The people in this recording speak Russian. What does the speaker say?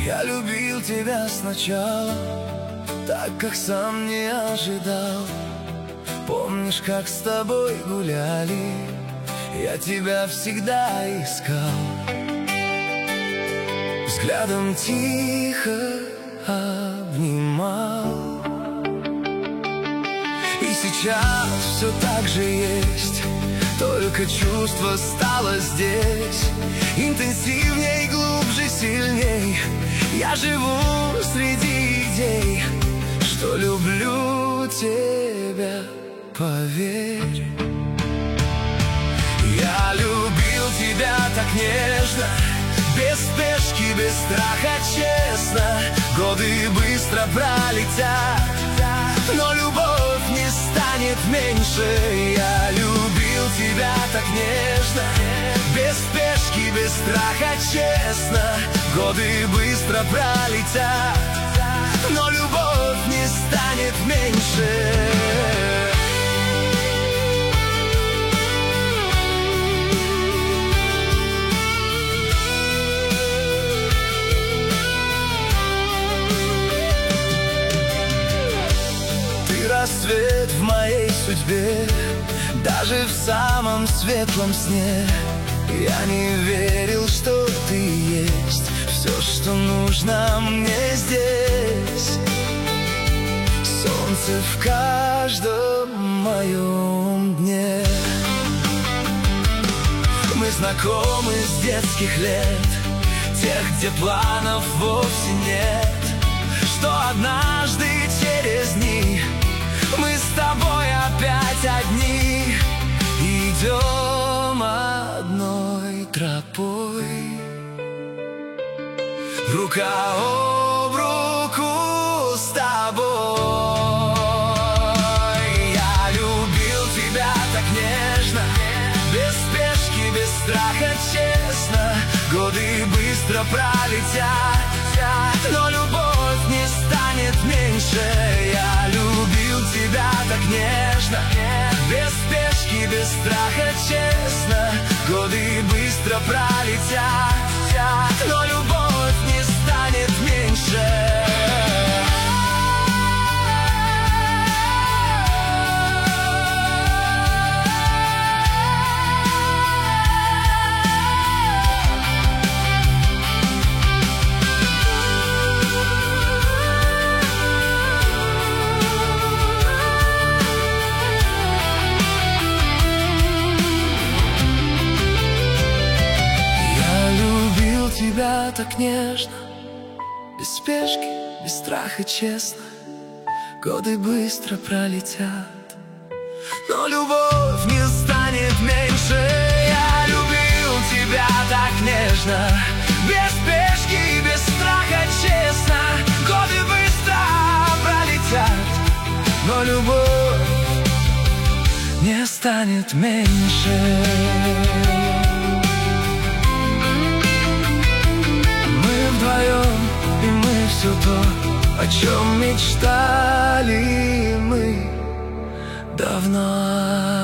Я любил тебя сначала, так как сам не ожидал. Помнишь, как с тобой гуляли, я тебя всегда искал. Взглядом тихо обнимал. И сейчас все так же есть, только чувство стало здесь интенсивней, глубже, сильней. Я живу среди идей, что люблю тебя, поверь. Я любил тебя так нежно, без спешки, без страха, честно. Годы быстро пролетят, но любовь не станет меньше. Я любил тебя так нежно, без спешки, без страха, честно. Годы быстро пролетят, но любовь не станет меньше. Рассвет в моей судьбе, даже в самом светлом сне. Я не верил, что ты есть все, что нужно мне здесь. Солнце в каждом моем дне. Мы знакомы с детских лет, тех, где планов вовсе нет, что однажды через дни мы с тобой опять одни, идем одной тропой, рука об руку с тобой. Я любил тебя так нежно, без спешки, без страха, честно. Годы быстро пролетят, но любовь не станет меньше. Я любил тебя так нежно, без спешки, без страха, честно. Годы быстро пролетят, но любовь не станет меньше. Тебя так нежно, без спешки, без страха, честно. Годы быстро пролетят, но любовь не станет меньше. Я любил тебя так нежно, без спешки, без страха, честно. Годы быстро пролетят, но любовь не станет меньше. И мы все то, о чем мечтали мы давно.